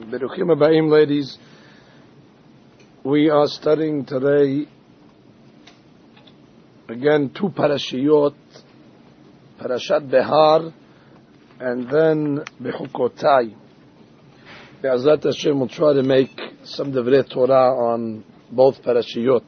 Beruchim Habayim, ladies. We are studying today again two parashiyot, Parashat Behar, and then Bechukotai. Be'ezrat Hashem will try to make some Devrei Torah on both parashiyot.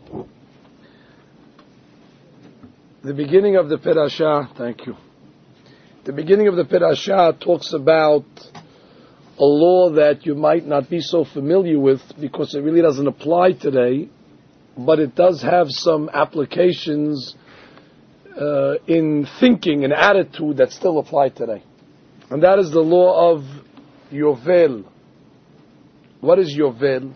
The beginning of the parasha, thank you. The beginning of the parasha talks about a law that you might not be so familiar with because it really doesn't apply today, but it does have some applications in thinking and attitude that still apply today. And that is the law of Yovel. What is Yovel?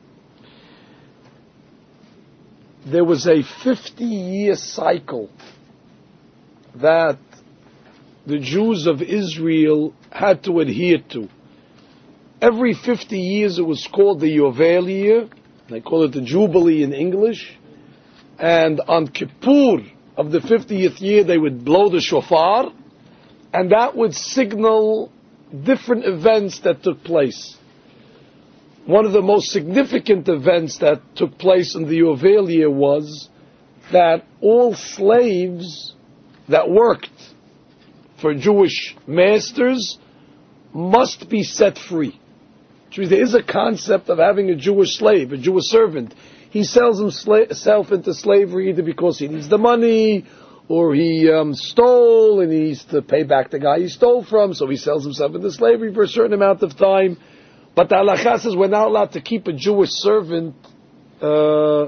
There was a 50-year cycle that the Jews of Israel had to adhere to. Every 50 years it was called the Yovel year. They call it the Jubilee in English. And on Kippur of the 50th year they would blow the shofar, and that would signal different events that took place. One of the most significant events that took place in the Yovel year was that all slaves that worked for Jewish masters must be set free. There is a concept of having a Jewish slave, a Jewish servant. He sells himself into slavery either because he needs the money, or he stole and he needs to pay back the guy he stole from, so he sells himself into slavery for a certain amount of time. But the halakha says we're not allowed to keep a Jewish servant forever.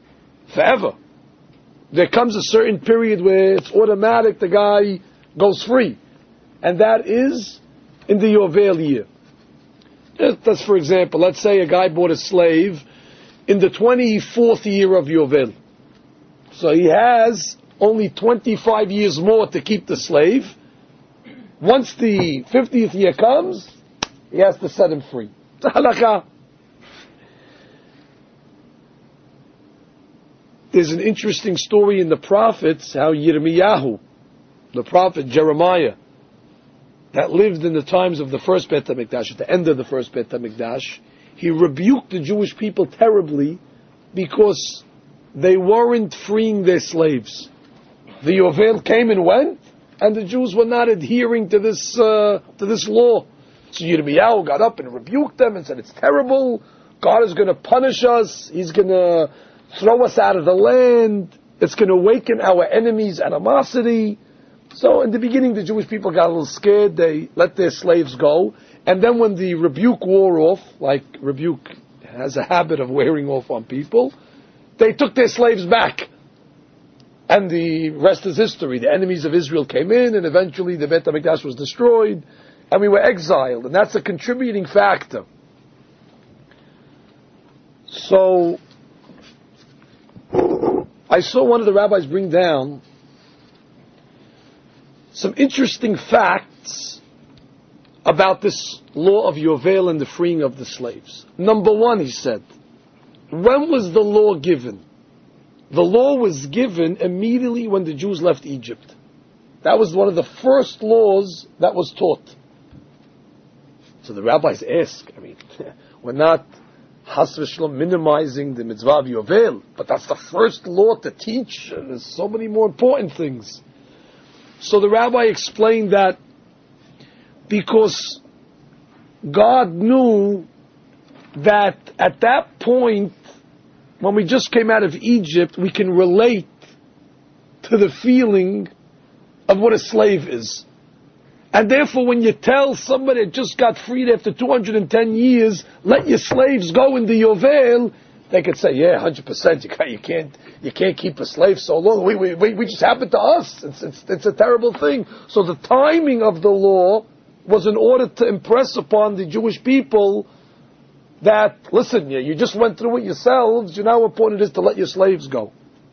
There comes a certain period where it's automatic, the guy goes free. And that is in the Yovel year. That's, for example, let's say a guy bought a slave in the 24th year of Yovel. So he has only 25 years more to keep the slave. Once the 50th year comes, he has to set him free. It's a halakha. There's an interesting story in the prophets, how Yirmiyahu, the prophet Jeremiah, that lived in the times of the first Beit HaMikdash, at the end of the first Beit HaMikdash, he rebuked the Jewish people terribly because they weren't freeing their slaves. The Yovel came and went, and the Jews were not adhering to this law. So Yirmiyahu got up and rebuked them and said, it's terrible, God is going to punish us, He's going to throw us out of the land, it's going to awaken our enemies' animosity. So in the beginning the Jewish people got a little scared, they let their slaves go, and then when the rebuke wore off, like rebuke has a habit of wearing off on people, they took their slaves back. And the rest is history. The enemies of Israel came in, and eventually the Beit HaMikdash was destroyed, and we were exiled, and that's a contributing factor. So I saw one of the rabbis bring down some interesting facts about this law of Yovel and the freeing of the slaves. Number one, he said, when was the law given? The law was given immediately when the Jews left Egypt. That was one of the first laws that was taught. So the rabbis ask, we're not Has v'Shalom minimizing the mitzvah of Yovel, but that's the first law to teach. There's so many more important things. So the rabbi explained that because God knew that at that point, when we just came out of Egypt, we can relate to the feeling of what a slave is. And therefore, when you tell somebody that just got freed after 210 years, let your slaves go in the Yovel, they could say, yeah, 100%, you can't keep a slave so long. We just happened to us. It's a terrible thing. So the timing of the law was in order to impress upon the Jewish people that, listen, you just went through it yourselves, you know how important it is to let your slaves go.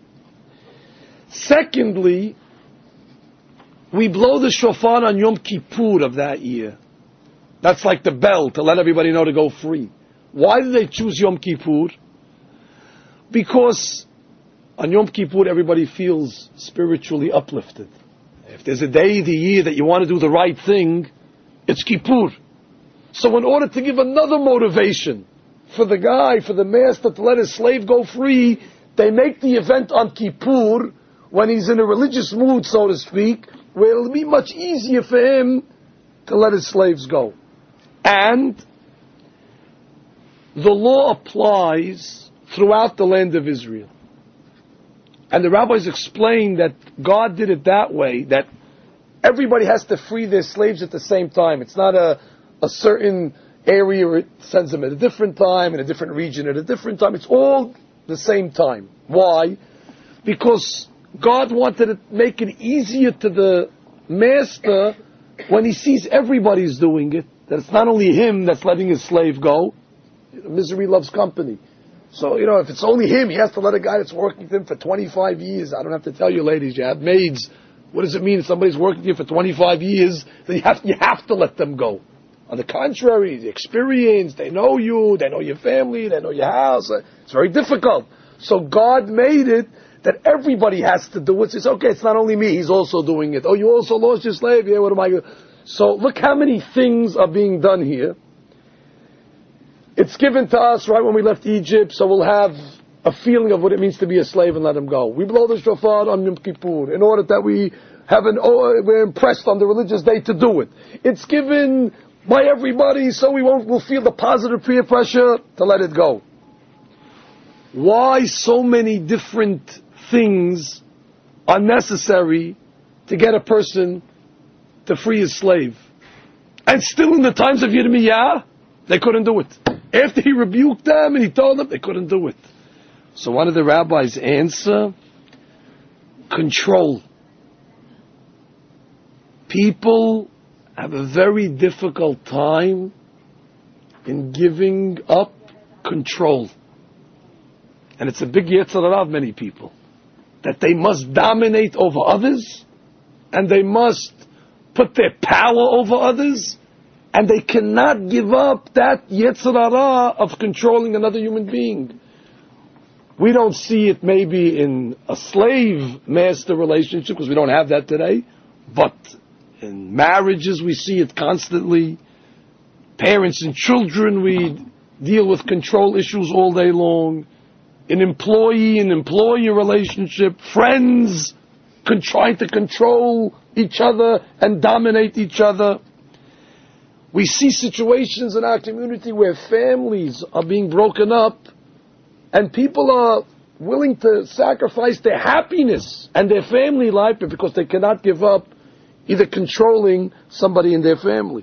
Secondly, we blow the shofar on Yom Kippur of that year. That's like the bell to let everybody know to go free. Why did they choose Yom Kippur? Because on Yom Kippur everybody feels spiritually uplifted. If there's a day of the year that you want to do the right thing, it's Kippur. So in order to give another motivation for the guy, for the master to let his slave go free, they make the event on Kippur, when he's in a religious mood, so to speak, where it'll be much easier for him to let his slaves go. And the law applies throughout the land of Israel. And the rabbis explain that God did it that way, that everybody has to free their slaves at the same time. It's not a certain area where it sends them at a different time, in a different region at a different time. It's all the same time. Why? Because God wanted to make it easier to the master when he sees everybody's doing it, that it's not only him that's letting his slave go. Misery loves company. So, if it's only him, he has to let a guy that's working with him for 25 years. I don't have to tell you, ladies, you have maids. What does it mean if somebody's working with you for 25 years? Then you have to let them go. On the contrary, the experience, they know you, they know your family, they know your house. It's very difficult. So God made it that everybody has to do it. It's okay, it's not only me, he's also doing it. Oh, you also lost your slave? Yeah, what am I going to... So look how many things are being done here. It's given to us right when we left Egypt, so we'll have a feeling of what it means to be a slave and let him go. We blow the shofar on Yom Kippur in order that we're impressed on the religious day to do it. It's given by everybody, so we'll feel the positive peer pressure to let it go. Why so many different things are necessary to get a person to free his slave? And still in the times of Yirmiyah, they couldn't do it. After he rebuked them and he told them, they couldn't do it. So one of the rabbis answer, control. People have a very difficult time in giving up control. And it's a big yetzer hara of many people, that they must dominate over others, and they must put their power over others, and they cannot give up that yetzer hara of controlling another human being. We don't see it maybe in a slave-master relationship, because we don't have that today, but in marriages we see it constantly. Parents and children, we deal with control issues all day long. In employee and employee relationship, friends trying to control each other and dominate each other. We see situations in our community where families are being broken up and people are willing to sacrifice their happiness and their family life because they cannot give up either controlling somebody in their family.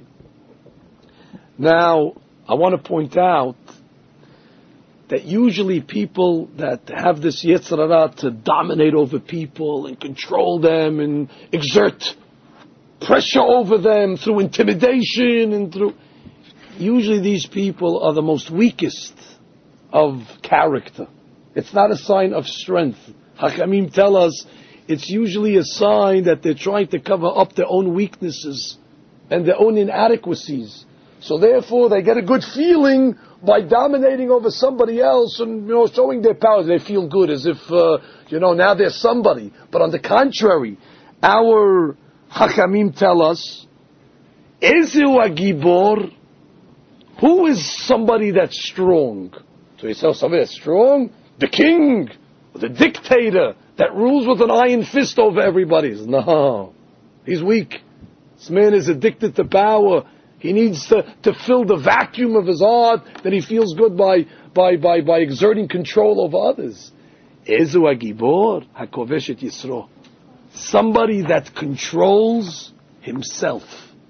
Now, I want to point out that usually people that have this yetzer hara to dominate over people and control them and exert pressure over them through intimidation and usually these people are the most weakest of character. It's not a sign of strength. Hachamim tell us it's usually a sign that they're trying to cover up their own weaknesses and their own inadequacies. So therefore they get a good feeling by dominating over somebody else and showing their power. They feel good as if now they're somebody. But on the contrary, our Chachamim tell us, Ezeu Agibor, who is somebody that's strong? So you say somebody that's strong? The king, the dictator that rules with an iron fist over everybody. No, he's weak. This man is addicted to power. He needs to fill the vacuum of his heart that he feels good by exerting control over others. Ezu Agibor hakovesh et Yisro. Somebody that controls himself,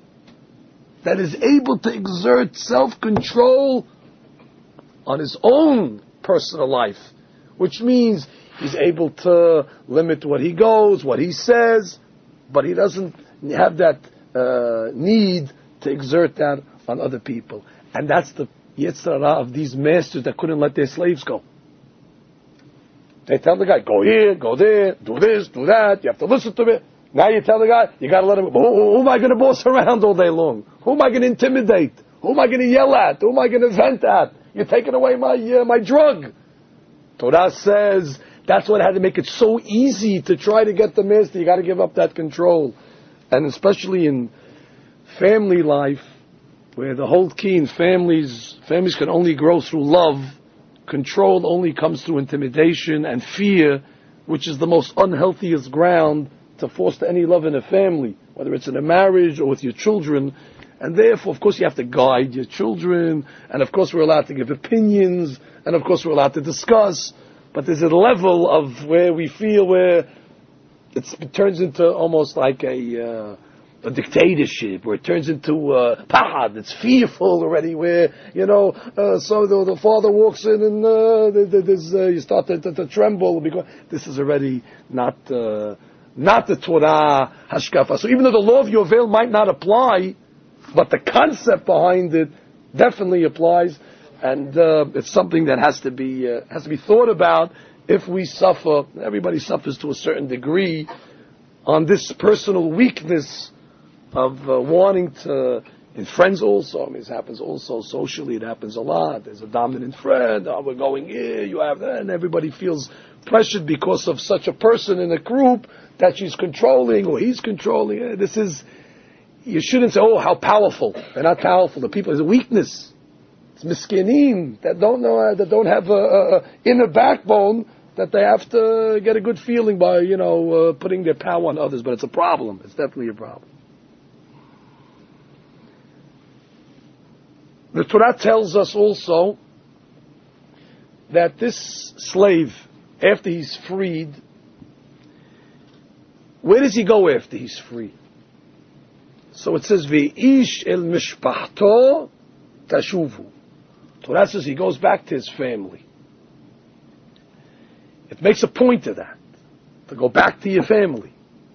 that is able to exert self-control on his own personal life, which means he's able to limit what he goes, what he says, but he doesn't have that need to exert that on other people. And that's the yetzer hara of these masters that couldn't let their slaves go. They tell the guy, go here, go there, do this, do that, you have to listen to me. Now you tell the guy, you got to let him go. Who am I going to boss around all day long? Who am I going to intimidate? Who am I going to yell at? Who am I going to vent at? You're taking away my drug. Torah says that's what had to make it so easy to try to get the master. You got to give up that control. And especially in family life, where the whole key in families can only grow through love. Control only comes through intimidation and fear, which is the most unhealthiest ground to foster any love in a family, whether it's in a marriage or with your children. And therefore, of course, you have to guide your children, and of course we're allowed to give opinions, and of course we're allowed to discuss, but there's a level of where we feel where it turns into almost like a dictatorship, where it turns into pahad, it's fearful already, where, so the father walks in and you start to tremble, because this is already not the Torah hashkafa. So even though the law of Yovel might not apply, but the concept behind it definitely applies, and it's something that has to be thought about. If we suffer, everybody suffers to a certain degree on this personal weakness of wanting to, in friends also. I mean, it happens also socially. It happens a lot. There's a dominant friend. Oh, we're going here. You have that, and everybody feels pressured because of such a person in a group that she's controlling or he's controlling. This is. You shouldn't say, "Oh, how powerful." They're not powerful. The people is a weakness. It's miskinim that don't know, that don't have a inner backbone, that they have to get a good feeling by putting their power on others. But it's a problem. It's definitely a problem. The Torah tells us also that this slave, after he's freed, where does he go after he's free? So it says, "Ve'ish el mishpachto tashuvu." Torah says he goes back to his family. It makes a point of that, to go back to your family.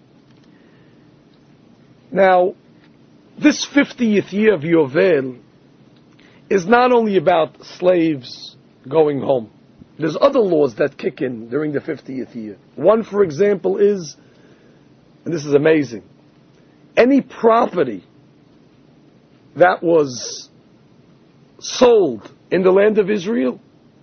Now, this 50th year of Yovel is not only about slaves going home. There's other laws that kick in during the 50th year. One, for example, is, and this is amazing, any property that was sold in the land of Israel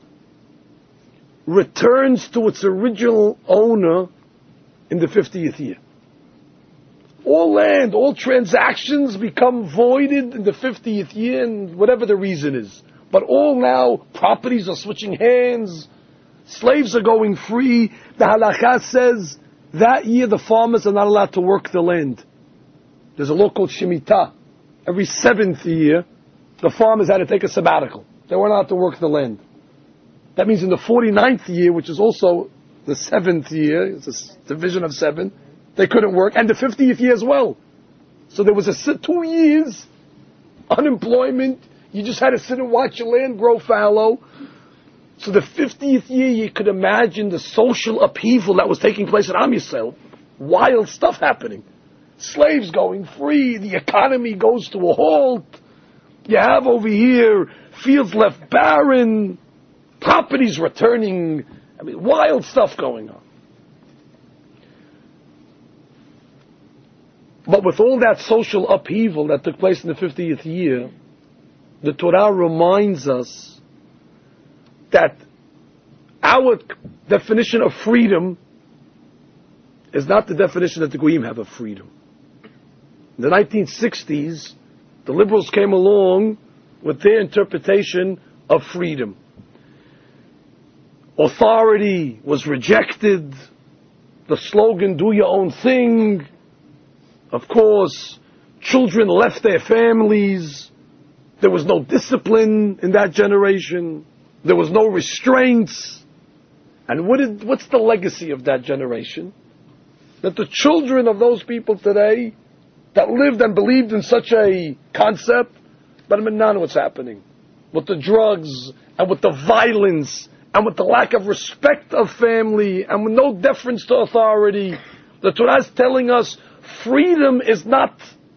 returns to its original owner in the 50th year. All land, all transactions become voided in the 50th year, and whatever the reason is. But all now, properties are switching hands, slaves are going free. The halakha says that year the farmers are not allowed to work the land. There's a law called Shemitah. Every 7th year, the farmers had to take a sabbatical. They weren't allowed to work the land. That means in the 49th year, which is also the 7th year, it's a division of 7, they couldn't work, and the 50th year as well. So there was 2 years unemployment. You just had to sit and watch your land grow fallow. So the 50th year, you could imagine the social upheaval that was taking place at Am Yisrael. Wild stuff happening. Slaves going free, the economy goes to a halt. You have over here fields left barren, properties returning. I mean, wild stuff going on. But with all that social upheaval that took place in the 50th year, the Torah reminds us that our definition of freedom is not the definition that the Goyim have of freedom. In the 1960s, the liberals came along with their interpretation of freedom. Authority was rejected. The slogan, "Do your own thing." Of course, children left their families. There was no discipline in that generation. There was no restraints. And what's the legacy of that generation? That the children of those people today that lived and believed in such a concept, but none what's happening. With the drugs, and with the violence, and with the lack of respect of family, and with no deference to authority. The Torah is telling us freedom is not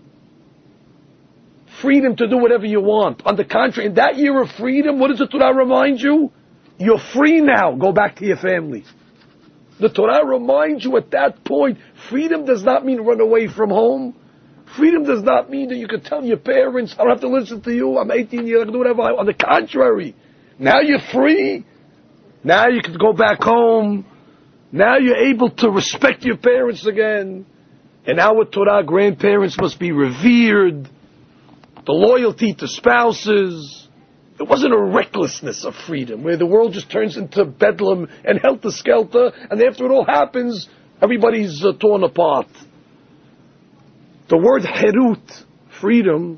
freedom to do whatever you want. On the contrary, in that year of freedom, what does the Torah remind you? You're free now. Go back to your family. The Torah reminds you at that point, freedom does not mean run away from home. Freedom does not mean that you can tell your parents, I don't have to listen to you, I'm 18 years, I can do whatever I want. On the contrary, now you're free. Now you can go back home. Now you're able to respect your parents again. In our Torah, grandparents must be revered. the loyalty to spouses. It wasn't a recklessness of freedom where the world just turns into bedlam and helter-skelter, and after it all happens, everybody's torn apart. The word herut, freedom,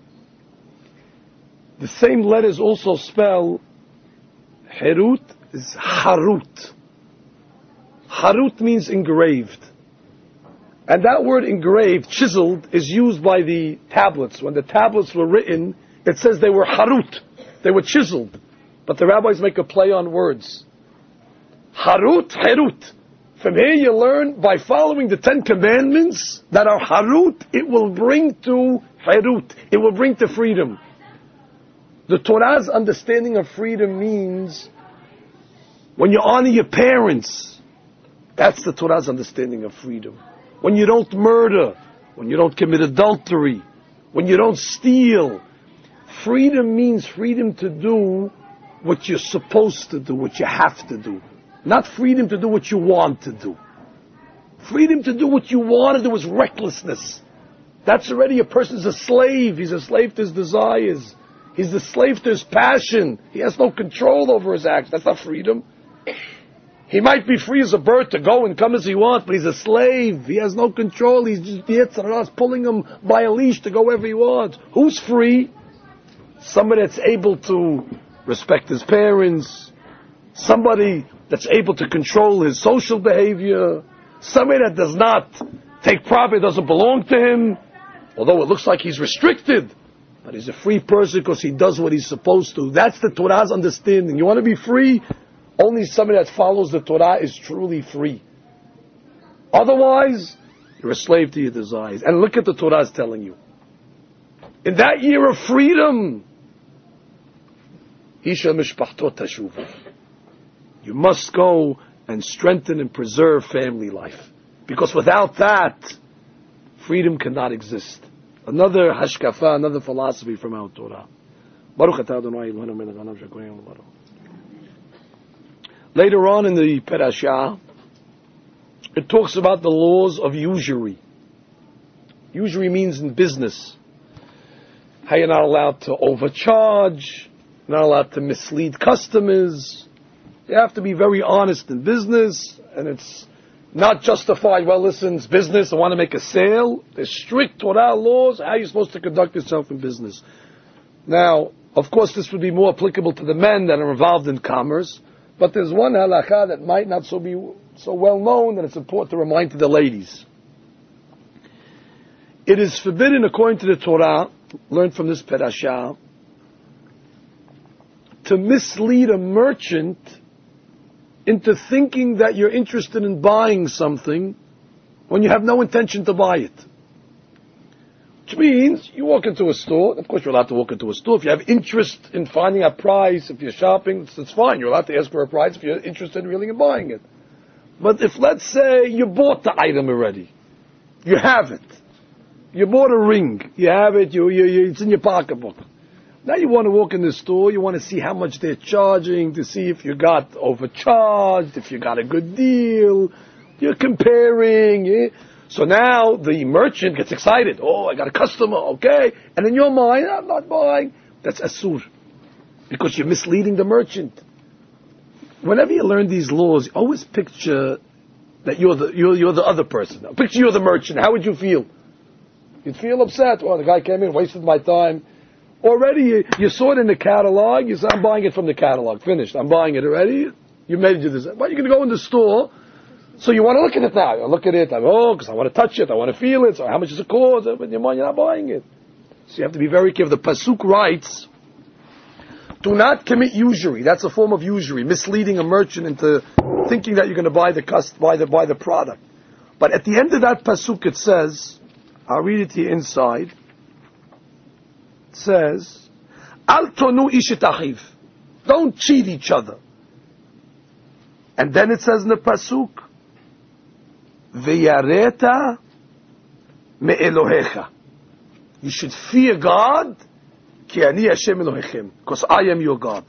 the same letters also spell herut is harut. Harut means engraved. And that word engraved, chiseled, is used by the tablets. When the tablets were written, it says they were harut. They were chiseled. But the rabbis make a play on words. Harut, herut. From here you learn, by following the 10 commandments that are harut, it will bring to herut. It will bring to freedom. The Torah's understanding of freedom means when you honor your parents, that's the Torah's understanding of freedom. When you don't murder, when you don't commit adultery, when you don't steal. Freedom means freedom to do what you're supposed to do, what you have to do. Not freedom to do what you want to do. Freedom to do what you want to do is recklessness. That's already a person's a slave. He's a slave to his desires. He's a slave to his passion. He has no control over his acts. That's not freedom. He might be free as a bird to go and come as he wants, but he's a slave. He has no control. He's just the Yetzer Hara pulling him by a leash to go wherever he wants. Who's free? Somebody that's able to respect his parents. Somebody that's able to control his social behavior. Somebody that does not take property that doesn't belong to him. Although it looks like he's restricted. But he's a free person because he does what he's supposed to. That's the Torah's understanding. You want to be free? Only somebody that follows the Torah is truly free. Otherwise, you're a slave to your desires. And look at the Torah is telling you. In that year of freedom, Isha mishpachto tashuv. You must go and strengthen and preserve family life. Because without that, freedom cannot exist. Another hashkafa, another philosophy from our Torah. Baruch atah Adonai Eloheinu melech haolam shekohen levadoh. Later on in the Parashah, it talks about the laws of usury. Usury means in business. How you're not allowed to overcharge, not allowed to mislead customers. You have to be very honest in business, and it's not justified, well listen, it's business, I want to make a sale. There's strict Torah laws, how you're supposed to conduct yourself in business. Now, of course this would be more applicable to the men that are involved in commerce, but there's one halakha that might not be so well known that it's important to remind to the ladies. It is forbidden, according to the Torah, learned from this parashah, to mislead a merchant into thinking that you're interested in buying something when you have no intention to buy it. Which means, you walk into a store, of course you're allowed to walk into a store, if you have interest in finding a price, if you're shopping, it's fine, you're allowed to ask for a price if you're interested really in buying it. But if, let's say, you bought the item already, you have it, you bought a ring, you have it, it's in your pocketbook. Now you want to walk in the store, you want to see how much they're charging, to see if you got overcharged, if you got a good deal, you're comparing. Yeah? So now the merchant gets excited. Oh, I got a customer, okay. And in your mind, I'm not buying. That's asur. Because you're misleading the merchant. Whenever you learn these laws, always picture that you're the other person. Picture you're the merchant. How would you feel? You'd feel upset. Well, the guy came in, wasted my time. Already you saw it in the catalog, you said, I'm buying it from the catalog. Finished. I'm buying it already. You made it this. But you're going to go in the store, so you want to look at it now. You look at it, because I want to touch it, I want to feel it, so how much does it cost? But in your mind, you're not buying it. So you have to be very careful. The Pasuk writes, do not commit usury. That's a form of usury, misleading a merchant into thinking that you're going to buy the product. But at the end of that Pasuk it says, I'll read it to you inside, says, Al tonu ishit achiv. Don't cheat each other. And then it says in the pasuk, V'yareta me'elohecha. You should fear God, ki ani Hashem Elohechem, because I am your God.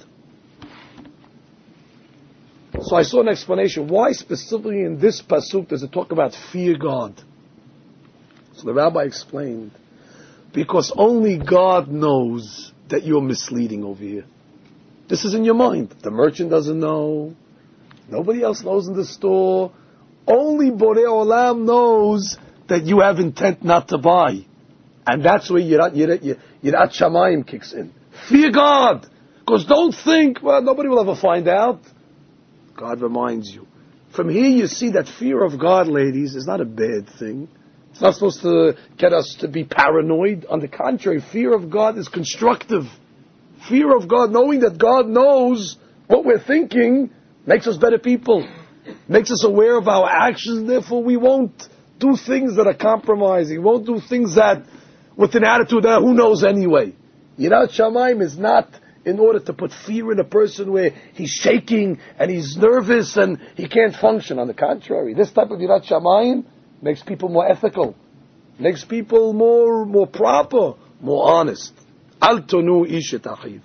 So I saw an explanation. Why specifically in this pasuk does it talk about fear God? So the rabbi explained, Because only God knows that you're misleading over here. This is in your mind. The merchant doesn't know. Nobody else knows in the store. Only Borei Olam knows that you have intent not to buy. And that's where Yirat Shamayim kicks in. Fear God. Because don't think, well, nobody will ever find out. God reminds you. From here you see that fear of God, ladies, is not a bad thing. It's not supposed to get us to be paranoid. On the contrary, fear of God is constructive. Fear of God, knowing that God knows what we're thinking, makes us better people. Makes us aware of our actions, therefore we won't do things that are compromising. We won't do things that, with an attitude that who knows anyway. Yirat Shamayim is not in order to put fear in a person where he's shaking and he's nervous and he can't function. On the contrary, this type of Yirat Shamayim makes people more ethical, makes people more proper, more honest. Al tonu ish et achiv.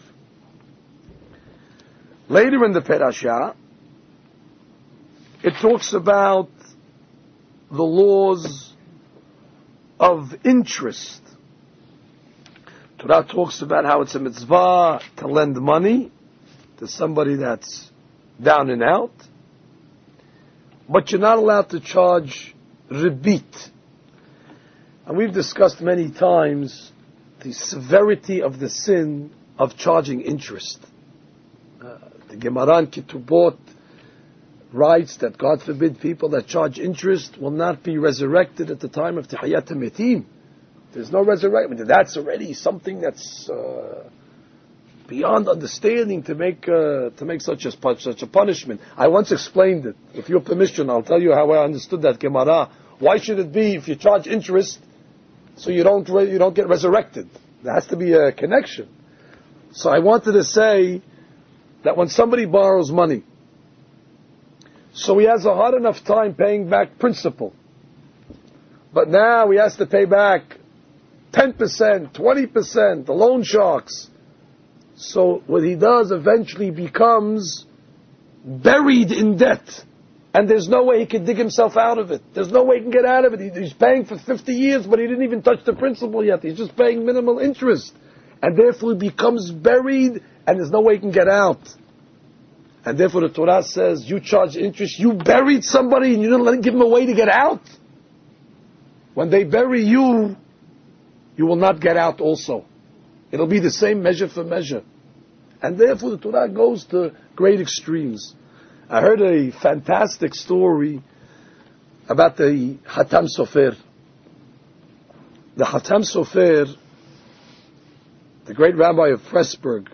Later in the parasha, it talks about the laws of interest. Torah talks about how it's a mitzvah to lend money to somebody that's down and out, but you're not allowed to charge ribit. And we've discussed many times the severity of the sin of charging interest. The Gemara in Ketubot writes that, God forbid, people that charge interest will not be resurrected at the time of Tehiyat HaMetim. There's no resurrection. That's already something that's beyond understanding to make such a punishment. I once explained it. With your permission, I'll tell you how I understood that Gemara. Why should it be if you charge interest so you don't get resurrected? There has to be a connection. So I wanted to say that when somebody borrows money, so he has a hard enough time paying back principal, but now he has to pay back 10%, 20%, the loan sharks. So what he does eventually becomes buried in debt. And there's no way he can dig himself out of it. There's no way he can get out of it. He's paying for 50 years, but he didn't even touch the principal yet. He's just paying minimal interest. And therefore he becomes buried, and there's no way he can get out. And therefore the Torah says, you charge interest, you buried somebody and you didn't give him a way to get out. When they bury you, you will not get out also. It'll be the same measure for measure. And therefore the Torah goes to great extremes. I heard a fantastic story about the Hatam Sofer. The Hatam Sofer, the great rabbi of Pressburg,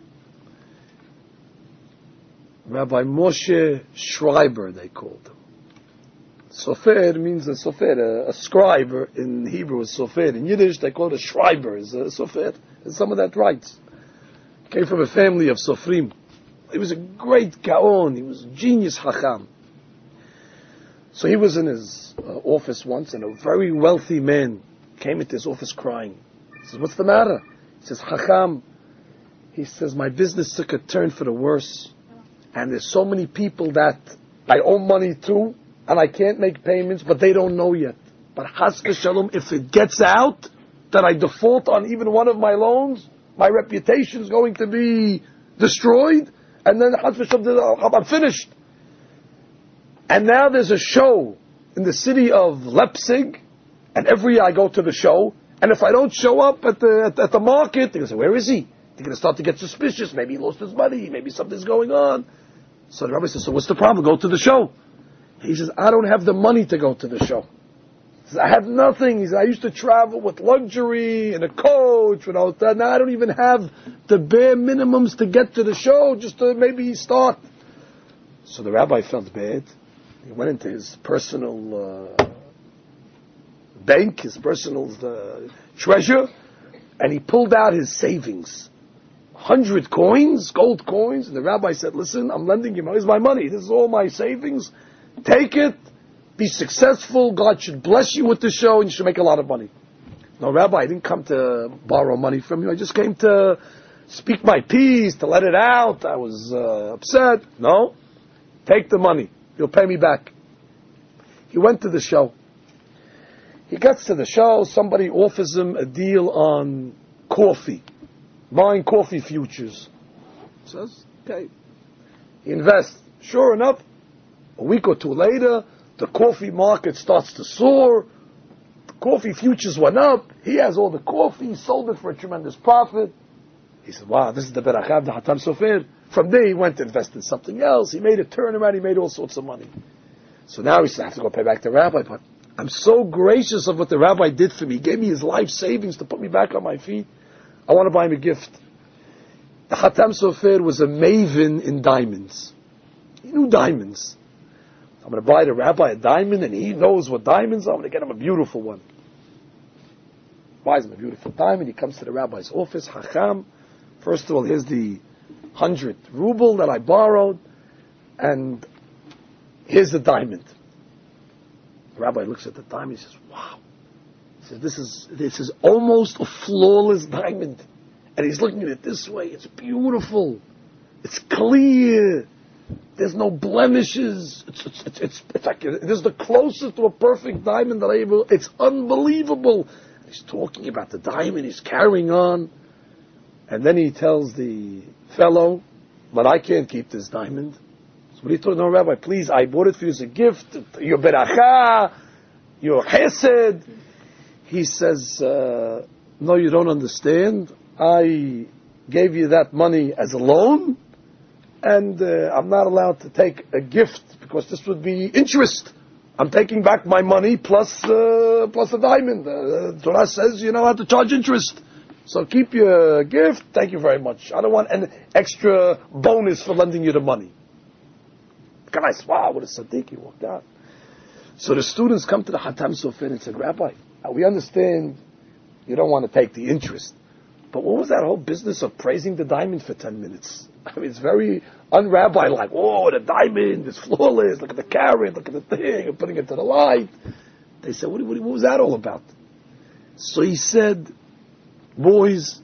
Rabbi Moshe Schreiber, they called him. Sofer means a sofer, a scribe. In Hebrew is sofer. In Yiddish they call it a schreiber, is a sofer. And some of that writes. Came from a family of sofrim. He was a great gaon. He was a genius hacham. So he was in his office once, and a very wealthy man came into his office crying. He says, "What's the matter?" He says, "Hacham," he says, "my business took a turn for the worse, and there's so many people that I owe money to, and I can't make payments, but they don't know yet. But Chas v'Shalom, if it gets out that I default on even one of my loans, my reputation is going to be destroyed, and then Chas v'Shalom, I'm finished." And now there's a show in the city of Leipzig, and every year I go to the show, and if I don't show up at the market, they're going to say, "Where is he?" They're going to start to get suspicious. Maybe he lost his money. Maybe something's going on. So the rabbi says, "So what's the problem? Go to the show." He says, "I don't have the money to go to the show. He says, I have nothing." He says, "I used to travel with luxury and a coach and all that. Now I don't even have the bare minimums to get to the show, just to maybe start." So the rabbi felt bad. He went into his personal bank, his personal treasure, and he pulled out his savings. 100 coins, gold coins. And the rabbi said, "Listen, I'm lending you money. Here's my money. This is all my savings. Take it. Be successful. God should bless you with the show, and you should make a lot of money." "No, Rabbi, I didn't come to borrow money from you. I just came to speak my piece, to let it out. I was upset." "No, take the money. You'll pay me back." He went to the show. He gets to the show, somebody offers him a deal on coffee, buying coffee futures. He says, okay. He invests. Sure enough, a week or two later, the coffee market starts to soar. The coffee futures went up. He has all the coffee, sold it for a tremendous profit. He said, wow, this is the Berachav, the Hatam Sofer. From there, he went to invest in something else. He made a turnaround. He made all sorts of money. So now he said, I have to go pay back the rabbi, but I'm so gracious of what the rabbi did for me. He gave me his life savings to put me back on my feet. I want to buy him a gift. The Hatam Sofer was a maven in diamonds. He knew diamonds. I'm going to buy the rabbi a diamond, and he knows what diamonds are. I'm going to get him a beautiful one. Buys him a beautiful diamond. He comes to the rabbi's office. Hacham, first of all, here's the 100 ruble that I borrowed, and here's the diamond. The rabbi looks at the diamond. He says, wow. He says, this is almost a flawless diamond. And he's looking at it this way. It's beautiful. It's clear. There's no blemishes. It's like, this is the closest to a perfect diamond that I ever. It's unbelievable. He's talking about the diamond. He's carrying on. And then he tells the fellow, but I can't keep this diamond. So what are you talking about, Rabbi? Please, I bought it for you as a gift. Your beracha, your chesed. He says, no, you don't understand. I gave you that money as a loan, and I'm not allowed to take a gift because this would be interest. I'm taking back my money plus a diamond. Torah says you know how to charge interest. So keep your gift. Thank you very much. I don't want an extra bonus for lending you the money. The guy said, wow, what a tzaddik. He walked out. So the students come to the Hatam Sofer and said, Rabbi, we understand you don't want to take the interest. But what was that whole business of praising the diamond for 10 minutes? I mean, it's very un-rabbi-like. Oh, the diamond is flawless. Look at the carat. Look at the thing. I'm putting it to the light. They said, what was that all about? So he said, boys,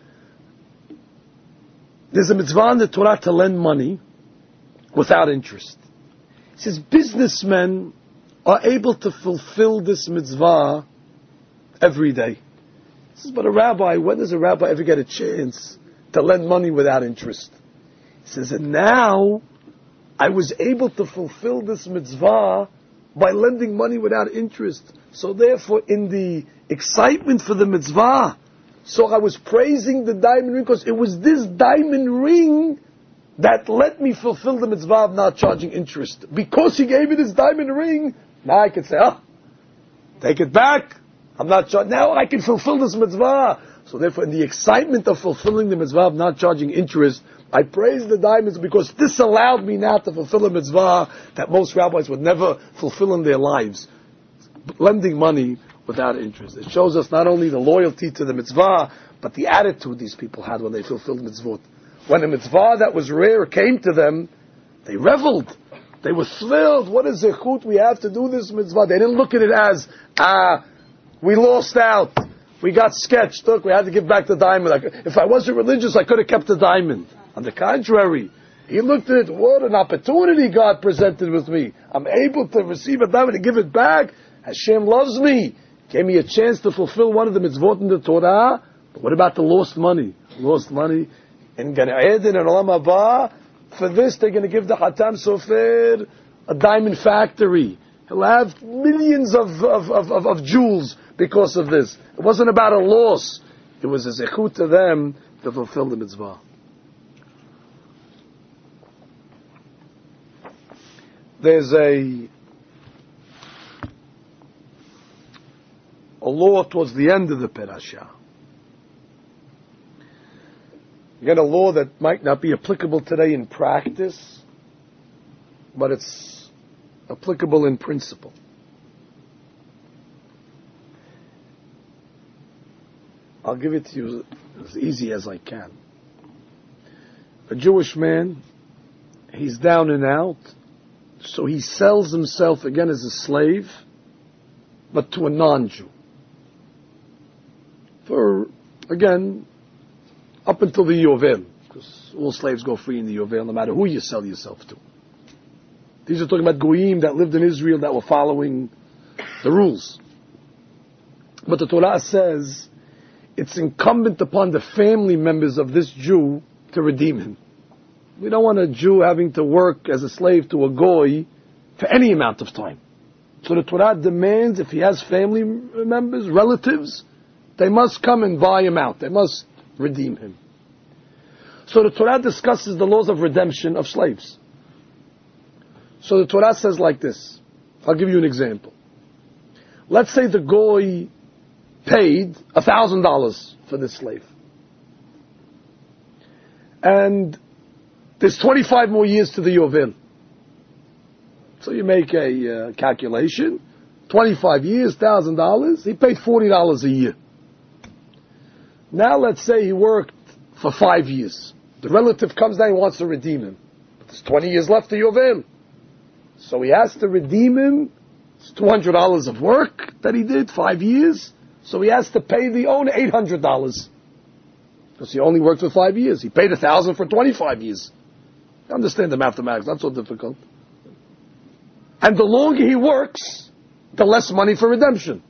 there's a mitzvah in the Torah to lend money without interest. He says, businessmen are able to fulfill this mitzvah every day. He says, but a rabbi, when does a rabbi ever get a chance to lend money without interest? He says, and now I was able to fulfill this mitzvah by lending money without interest. So therefore, in the excitement for the mitzvah, so I was praising the diamond ring because it was this diamond ring that let me fulfill the mitzvah of not charging interest. Because he gave me this diamond ring, now I can say, take it back. I'm not charging. Now I can fulfill this mitzvah. So therefore, in the excitement of fulfilling the mitzvah of not charging interest, I praise the diamonds because this allowed me now to fulfill a mitzvah that most rabbis would never fulfill in their lives. Lending money without interest. It shows us not only the loyalty to the mitzvah, but the attitude these people had when they fulfilled mitzvot. When a mitzvah that was rare came to them, they reveled. They were thrilled. What a zechut we have to do this mitzvah. They didn't look at it as, we lost out. We got sketched. Look, we had to give back the diamond. If I wasn't religious, I could have kept the diamond. On the contrary, he looked at it, what an opportunity God presented with me. I'm able to receive a diamond and give it back. Hashem loves me. Gave me a chance to fulfill one of the mitzvot in the Torah. But what about the lost money? Lost money in Gan Eden and Olam Haba. For this, they're going to give the Hatam Sofer a diamond factory. He'll have millions of jewels because of this. It wasn't about a loss. It was a zechut to them to fulfill the mitzvah. There's a law towards the end of the parasha. You get a law that might not be applicable today in practice, but it's applicable in principle. I'll give it to you as easy as I can. A Jewish man, he's down and out, so he sells himself again as a slave, but to a non-Jew. For, again, up until the Yovel, because all slaves go free in the Yovel, no matter who you sell yourself to. These are talking about Goyim that lived in Israel that were following the rules. But the Torah says it's incumbent upon the family members of this Jew to redeem him. We don't want a Jew having to work as a slave to a goy for any amount of time. So the Torah demands if he has family members, relatives, they must come and buy him out. They must redeem him. So the Torah discusses the laws of redemption of slaves. So the Torah says like this. I'll give you an example. Let's say the goy paid $1,000 for this slave. And there's 25 more years to the Yovel. So you make a calculation. 25 years, $1,000. He paid $40 a year. Now let's say he worked for 5 years. The relative comes down and wants to redeem him. But there's 20 years left to Yovel. So he has to redeem him. It's $200 of work that he did, 5 years. So he has to pay the owner $800. Because he only worked for 5 years. He paid $1,000 for 25 years. You understand the mathematics, not so difficult. And the longer he works, the less money for redemption.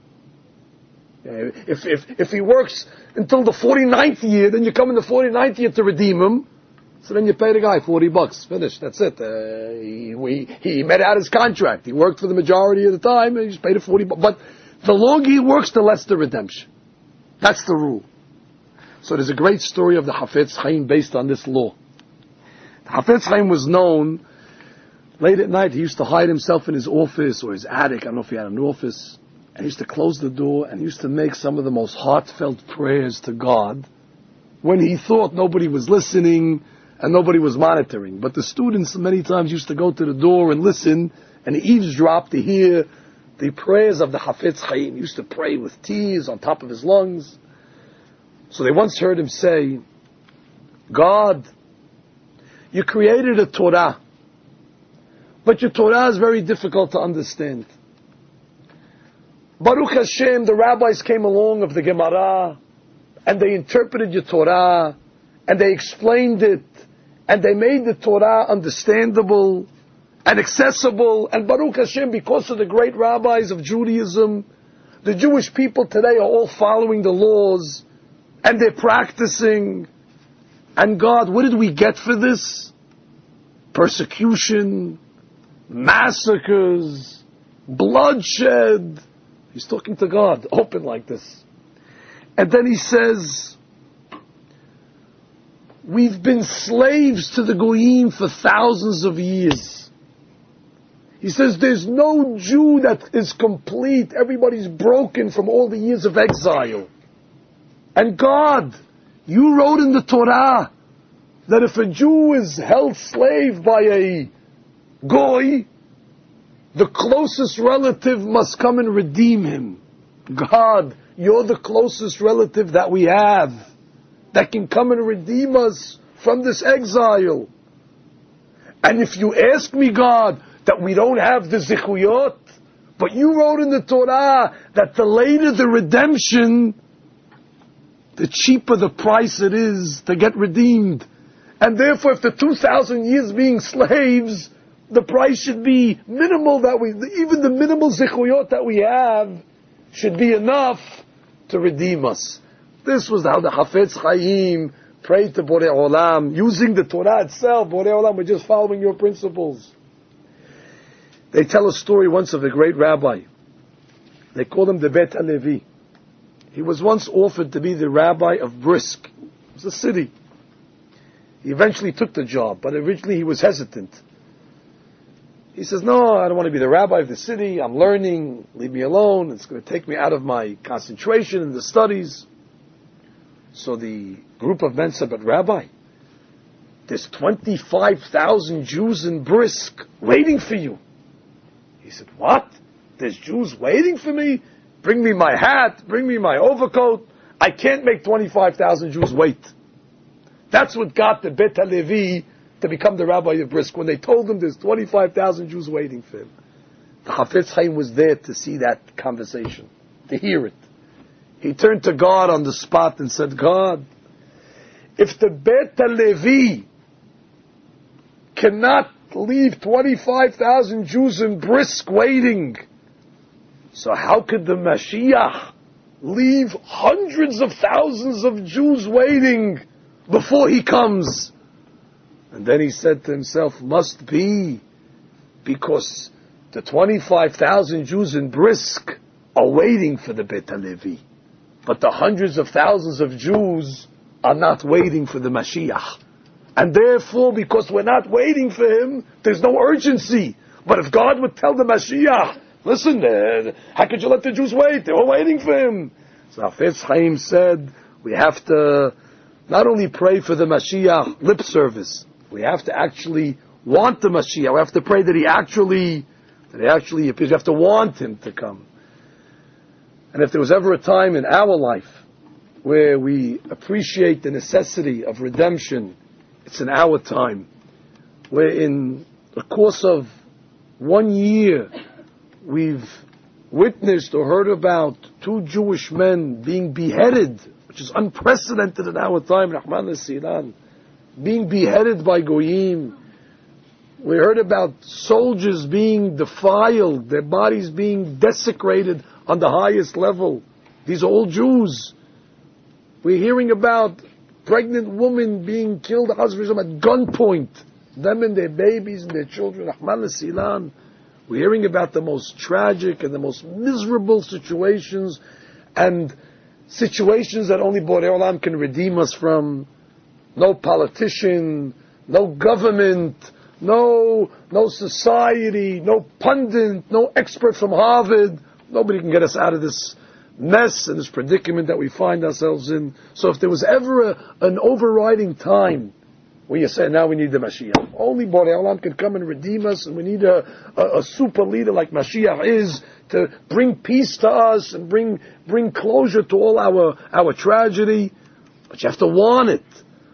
If he works until the 49th year, then you come in the 49th year to redeem him. So then you pay the guy $40. Finished. That's it. He met out his contract. He worked for the majority of the time, and he just paid it $40. But the longer he works, the less the redemption. That's the rule. So there's a great story of the Hafetz Chaim based on this law. The Hafetz Chaim was known. Late at night, he used to hide himself in his office or his attic. I don't know if he had an office. And he used to close the door and he used to make some of the most heartfelt prayers to God when he thought nobody was listening and nobody was monitoring. But the students many times used to go to the door and listen and eavesdrop to hear the prayers of the Hafetz Chaim. He used to pray with tears on top of his lungs. So they once heard him say, God, you created a Torah, but your Torah is very difficult to understand. Baruch Hashem, the rabbis came along of the Gemara, and they interpreted your Torah, and they explained it, and they made the Torah understandable and accessible. And Baruch Hashem, because of the great rabbis of Judaism, the Jewish people today are all following the laws, and they're practicing. And God, what did we get for this? Persecution, massacres, bloodshed. He's talking to God, open like this. And then he says, we've been slaves to the Goyim for thousands of years. He says there's no Jew that is complete. Everybody's broken from all the years of exile. And God, you wrote in the Torah that if a Jew is held slave by a Goy, the closest relative must come and redeem him. God, you're the closest relative that we have that can come and redeem us from this exile. And if you ask me, God, that we don't have the zichuyot, but you wrote in the Torah that the later the redemption, the cheaper the price it is to get redeemed. And therefore, if the 2,000 years being slaves, the price should be minimal, even the minimal zichuyot that we have should be enough to redeem us. This was how the Hafetz Chaim prayed to Borei Olam, using the Torah itself. Borei Olam, we're just following your principles. They tell a story once of a great rabbi. They call him the Bet HaLevi. He was once offered to be the rabbi of Brisk. It was a city. He eventually took the job, but originally he was hesitant. He says, no, I don't want to be the rabbi of the city. I'm learning. Leave me alone. It's going to take me out of my concentration in the studies. So the group of men said, but Rabbi, there's 25,000 Jews in Brisk waiting for you. He said, what? There's Jews waiting for me? Bring me my hat. Bring me my overcoat. I can't make 25,000 Jews wait. That's what got the Bet HaLevi to become the rabbi of Brisk, when they told him there's 25,000 Jews waiting for him. The Hafetz Chaim was there to see that conversation, to hear it. He turned to God on the spot and said, God, if the Bet HaLevi cannot leave 25,000 Jews in Brisk waiting, so how could the Mashiach leave hundreds of thousands of Jews waiting before he comes? And then he said to himself, must be because the 25,000 Jews in Brisk are waiting for the Beit HaLevi. But the hundreds of thousands of Jews are not waiting for the Mashiach. And therefore, because we're not waiting for him, there's no urgency. But if God would tell the Mashiach, listen, how could you let the Jews wait? They were waiting for him. So Hafetz Chaim said, we have to not only pray for the Mashiach lip service, we have to actually want the Mashiach. We have to pray that he actually appears. We have to want him to come. And if there was ever a time in our life where we appreciate the necessity of redemption, it's in our time. Where in the course of 1 year, we've witnessed or heard about 2 Jewish men being beheaded, which is unprecedented in our time, Rahman al-Silan, being beheaded by Goyim. We heard about soldiers being defiled, their bodies being desecrated on the highest level. These are all Jews. We're hearing about pregnant women being killed at gunpoint, them and their babies and their children. Rahman al-Silan. We're hearing about the most tragic and the most miserable situations, and situations that only Borei Olam can redeem us from. No politician, no government, no society, no pundit, no expert from Harvard. Nobody can get us out of this mess and this predicament that we find ourselves in. So if there was ever an overriding time where you say, now we need the Mashiach, only Borei Olam can come and redeem us, and we need a super leader like Mashiach is to bring peace to us and bring closure to all our tragedy. But you have to want it.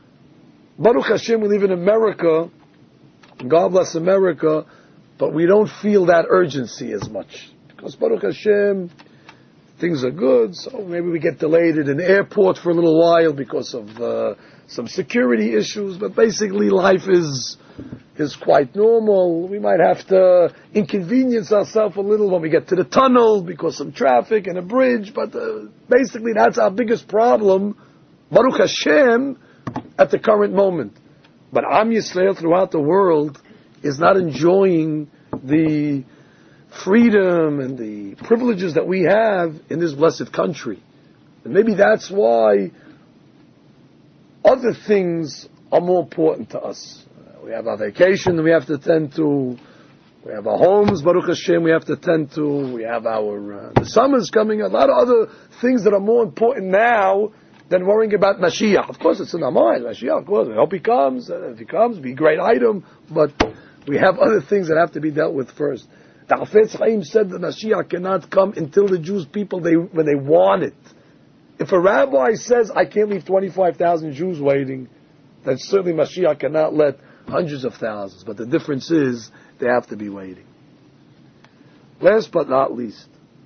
Baruch Hashem, we live in America, God bless America, but we don't feel that urgency as much. Because Baruch Hashem, things are good, so maybe we get delayed at an airport for a little while because of some security issues, but basically life is quite normal. We might have to inconvenience ourselves a little when we get to the tunnel because of traffic and a bridge, but basically that's our biggest problem, Baruch Hashem, at the current moment. But Am Yisrael throughout the world is not enjoying the freedom and the privileges that we have in this blessed country. And maybe that's why other things are more important to us. We have our vacation we have to tend to. We have our homes, Baruch Hashem, we have to tend to. We have our the summer's coming. A lot of other things that are more important now than worrying about Mashiach. Of course, it's in our mind. Mashiach, of course, we hope he comes. If he comes, it'll be a great item. But we have other things that have to be dealt with first. The Hafetz Chaim said that Mashiach cannot come until the Jews people when they want it. If a rabbi says, I can't leave 25,000 Jews waiting, then certainly Mashiach cannot let hundreds of thousands. But the difference is, they have to be waiting. Last but not least,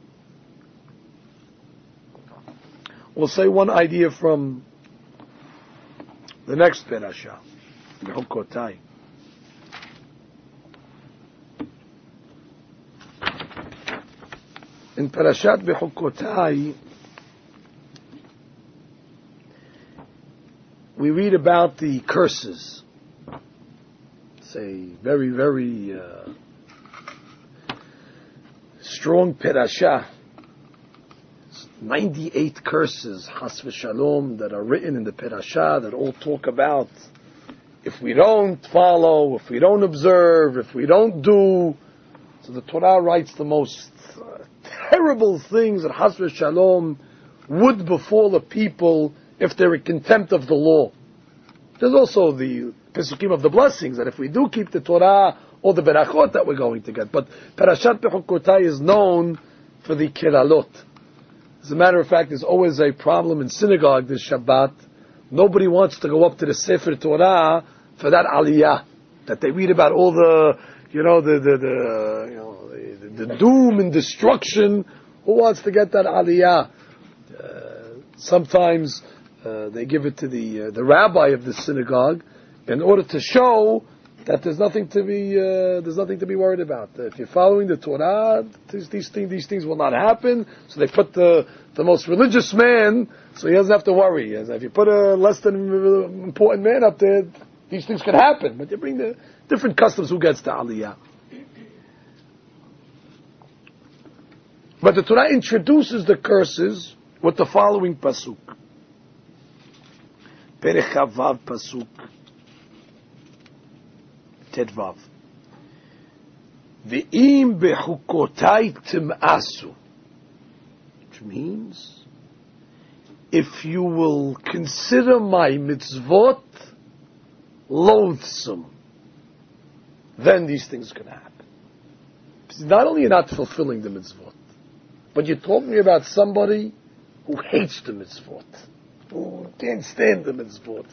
we'll say one idea from the next Perashah, Bechukotai. In Parashat Bechukotai, we read about the curses. It's a very, very strong Parashah. 98 curses, Has v'Shalom, that are written in the Parashah that all talk about if we don't follow, if we don't observe, if we don't do. So the Torah writes the most terrible things that Has v'Shalom would befall the people if they're in contempt of the law. There's also the Pesukim of the blessings, that if we do keep the Torah, all the Berachot that we're going to get. But Parashat Bechukotai is known for the Keralot. As a matter of fact, there's always a problem in synagogue this Shabbat. Nobody wants to go up to the Sefer Torah for that Aliyah that they read about all the doom and destruction. Who wants to get that Aliyah? Sometimes they give it to the rabbi of the synagogue in order to show that there's nothing to be worried about. If you're following the Torah, these things will not happen. So they put the most religious man, so he doesn't have to worry. As if you put a less than important man up there, these things could happen. But you bring the different customs. Who gets the Aliyah? But the Torah introduces the curses with the following pasuk. Perech Chavav pasuk Tedvav. Ve'im bechukotai tim'asu. Which means, if you will consider my mitzvot loathsome, then these things can happen. Not only you're not fulfilling the mitzvot, but you're talking about somebody who hates the mitzvot, who can't stand the mitzvot.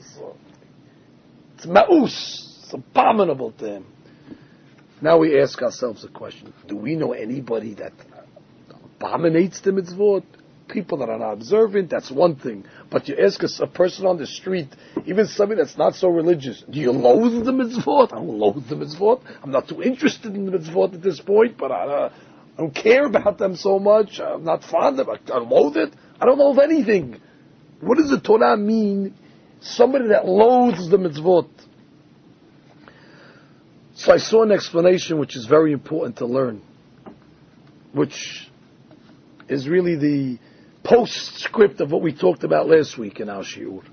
It's ma'us. It's abominable to him. Now we ask ourselves a question. Do we know anybody that abominates the mitzvot? People that are not observant, that's one thing. But you ask a person on the street, even somebody that's not so religious, do you loathe the mitzvot? I don't loathe the mitzvot. I'm not too interested in the mitzvot at this point, but I don't care about them so much. I'm not fond of it. I loathe it. I don't loathe anything. What does the Torah mean? Somebody that loathes the mitzvot. So I saw an explanation which is very important to learn, which is really the postscript of what we talked about last week in our shiur.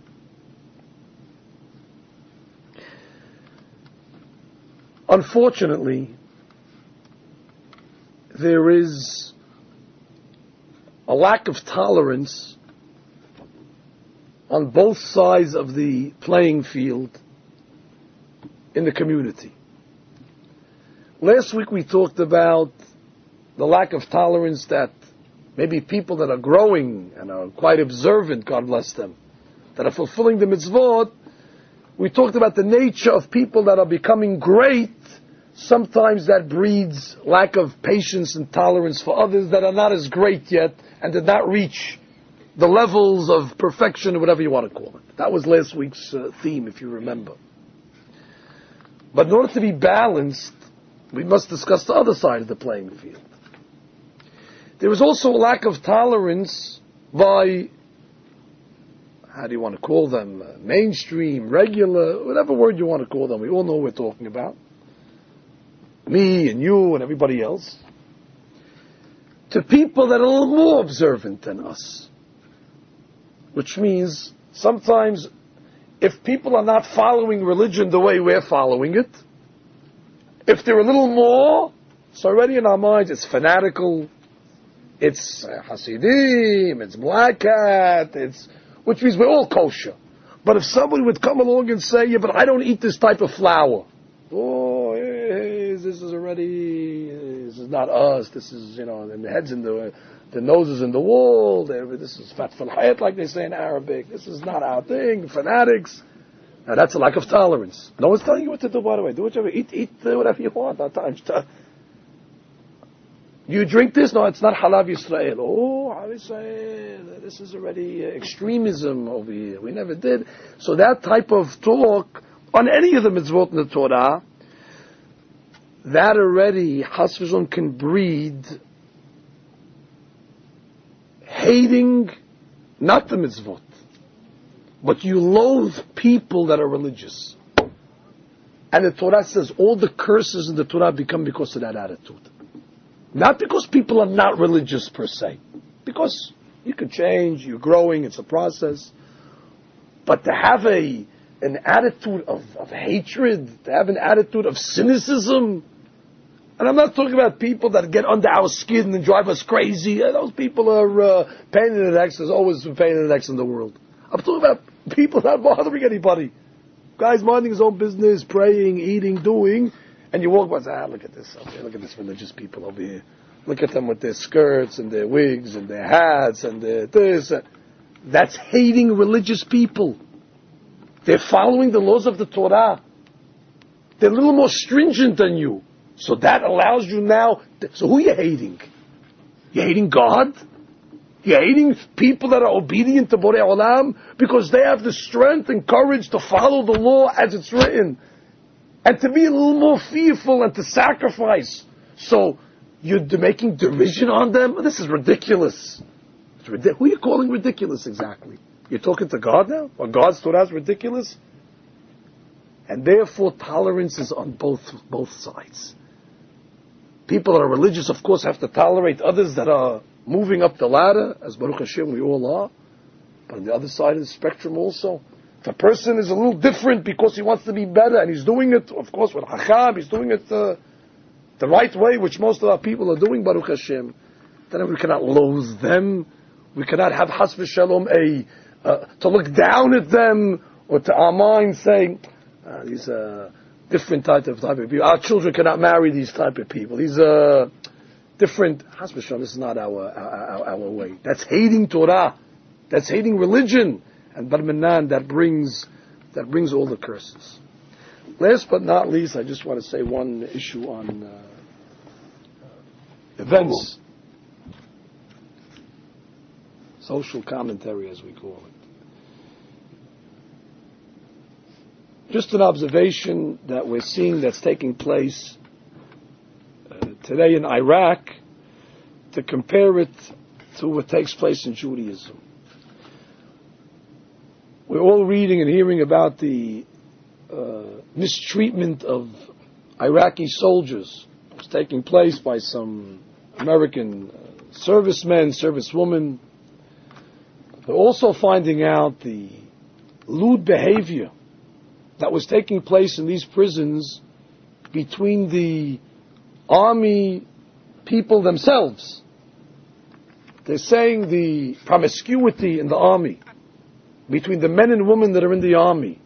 Unfortunately, there is a lack of tolerance on both sides of the playing field in the community. Last week we talked about the lack of tolerance that maybe people that are growing and are quite observant, God bless them, that are fulfilling the mitzvot. We talked about the nature of people that are becoming great. Sometimes that breeds lack of patience and tolerance for others that are not as great yet and did not reach the levels of perfection or whatever you want to call it. That was last week's theme, if you remember. But in order to be balanced, we must discuss the other side of the playing field. There is also a lack of tolerance by, how do you want to call them, mainstream, regular, whatever word you want to call them. We all know what we're talking about. Me and you and everybody else. To people that are a little more observant than us. Which means, sometimes, if people are not following religion the way we're following it, if they're a little more, so already in our minds it's fanatical, it's Hasidim, it's Black Hat, which means we're all kosher. But if somebody would come along and say, yeah, but I don't eat this type of flour. Oh, this is not us, this is, and the head's in the nose is in the wall, this is fat fil hayat, like they say in Arabic, this is not our thing, fanatics. Now that's a lack of tolerance. No one's telling you what to do, by the way. Do whatever, eat whatever you want. You drink this? No, it's not Halav Yisrael. Oh, Halav Yisrael, this is already extremism over here. We never did. So that type of talk, on any of the mitzvot in the Torah, that already, Chas v'Shalom, can breed hating, not the mitzvot, but you loathe people that are religious. And the Torah says all the curses in the Torah become because of that attitude. Not because people are not religious per se. Because you can change, you're growing, it's a process. But to have an attitude of hatred, to have an attitude of cynicism, and I'm not talking about people that get under our skin and drive us crazy. Those people are pain in the necks. There's always been pain in the necks in the world. I'm talking about people not bothering anybody. Guy's minding his own business, praying, eating, doing, and you walk by and say, look at this, okay, look at this religious people over here. Look at them with their skirts and their wigs and their hats and their this. That's hating religious people. They're following the laws of the Torah. They're a little more stringent than you. So that allows you now, so who are you hating? You're hating God? You're hating people that are obedient to Borei Olam because they have the strength and courage to follow the law as it's written. and to be a little more fearful and to sacrifice. So you're making derision on them? This is ridiculous. Who are you calling ridiculous exactly? You're talking to God now? Or God's Torah is ridiculous? And therefore tolerance is on both sides. People that are religious, of course, have to tolerate others that are moving up the ladder, as Baruch Hashem we all are. But on the other side of the spectrum also, if a person is a little different because he wants to be better, and he's doing it, of course, with Hacham, he's doing it the right way, which most of our people are doing, Baruch Hashem, then we cannot loathe them. We cannot have Has v'Shalom to look down at them, or to our mind saying, these are different type of people. Our children cannot marry these type of people. These are different. Has v'Shalom, this is not our way. That's hating Torah. That's hating religion. And Barminan, that brings all the curses. Last but not least, I just want to say one issue on events. Social commentary, as we call it. Just an observation that we're seeing that's taking place today in Iraq, to compare it to what takes place in Judaism. We're all reading and hearing about the mistreatment of Iraqi soldiers. It's taking place by some American servicemen, servicewomen. We're also finding out the lewd behavior that was taking place in these prisons between the army people themselves. They're saying the promiscuity in the army between the men and women that are in the army,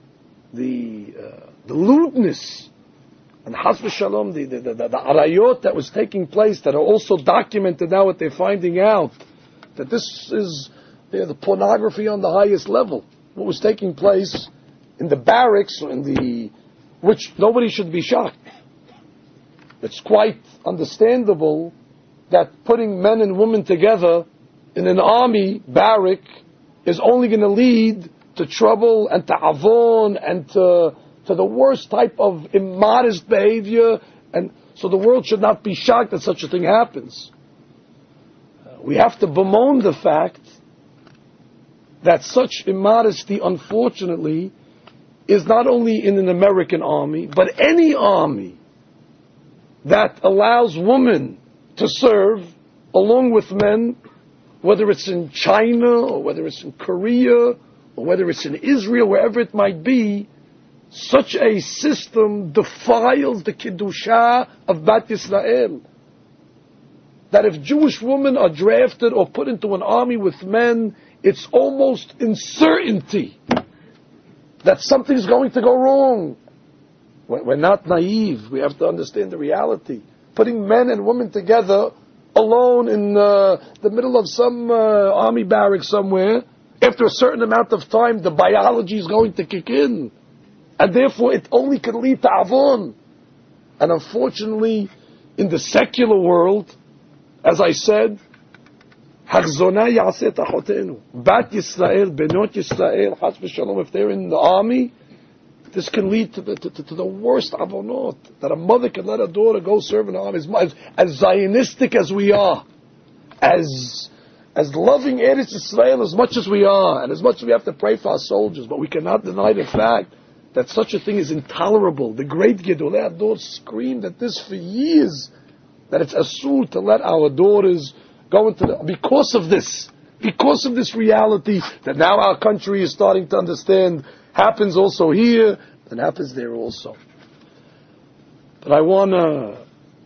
the lewdness, and Has v'Shalom, the arayot that was taking place, that are also documented now, what they're finding out, that this is the pornography on the highest level. What was taking place in the barracks, which nobody should be shocked. It's quite understandable that putting men and women together in an army barrack is only going to lead to trouble and to avon and to the worst type of immodest behavior, and so the world should not be shocked that such a thing happens. We have to bemoan the fact that such immodesty, unfortunately, is not only in an American army, but any army that allows women to serve along with men, whether it's in China, or whether it's in Korea, or whether it's in Israel, wherever it might be. Such a system defiles the Kiddusha of Bat Yisrael. That if Jewish women are drafted or put into an army with men, it's almost in certainty that something's going to go wrong. We're not naive. We have to understand the reality. Putting men and women together alone in the middle of some army barracks somewhere, after a certain amount of time, the biology is going to kick in. And therefore, it only can lead to avon. And unfortunately, in the secular world, as I said, Hachzona Yaseh Achotenu. Bat Yisrael, Benot Yisrael, Has v'Shalom, if they're in the army, this can lead to the worst avonot, that a mother can let her daughter go serve in the army. As Zionistic as we are, as loving Eretz Yisrael as much as we are, and as much as we have to pray for our soldiers, but we cannot deny the fact that such a thing is intolerable. The great Gedolei Ador screamed at this for years, that it's asur to let our daughters go into because of this reality that now our country is starting to understand, happens also here, and happens there also. But I want to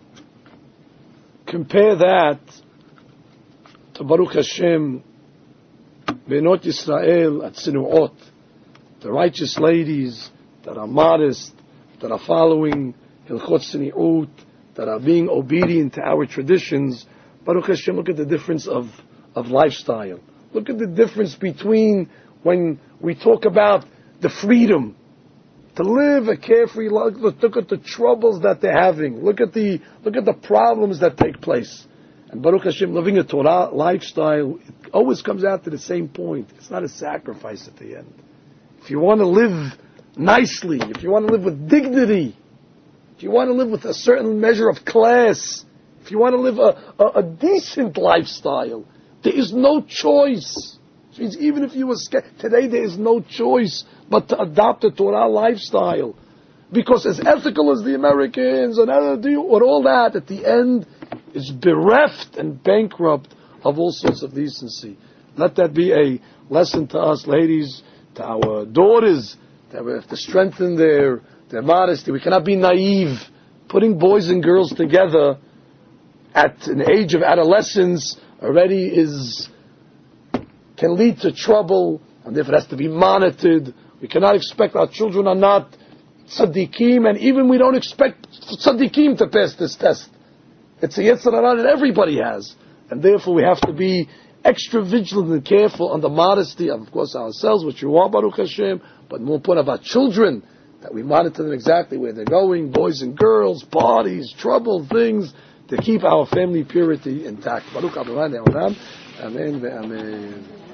compare that to Baruch Hashem, Benot Yisrael at Sinuot, the righteous ladies that are modest, that are following Hilchot Siniut, that are being obedient to our traditions. Baruch Hashem, look at the difference of lifestyle. Look at the difference between when we talk about the freedom to live a carefree life. Look at the troubles that they're having. Look at the problems that take place. And Baruch Hashem, living a Torah lifestyle, it always comes out to the same point. It's not a sacrifice at the end. If you want to live nicely, if you want to live with dignity, if you want to live with a certain measure of class, if you want to live a decent lifestyle, there is no choice. Which means even if you were scared, today there is no choice but to adopt a Torah lifestyle. Because as ethical as the Americans and all that, at the end is bereft and bankrupt of all sorts of decency. Let that be a lesson to us, ladies, to our daughters, that we have to strengthen their modesty. We cannot be naive. Putting boys and girls together at an age of adolescence already can lead to trouble, and therefore it has to be monitored. We cannot expect our children are not tzaddikim, and even we don't expect tzaddikim to pass this test. It's a yetzer hara that everybody has, and therefore we have to be extra vigilant and careful on the modesty of course, ourselves, which we want, Baruch Hashem, but more important of our children, that we monitor them exactly where they're going, boys and girls, parties, trouble, things, to keep our family purity intact. Baruch Adonai Le'olam. Amen ve'amen.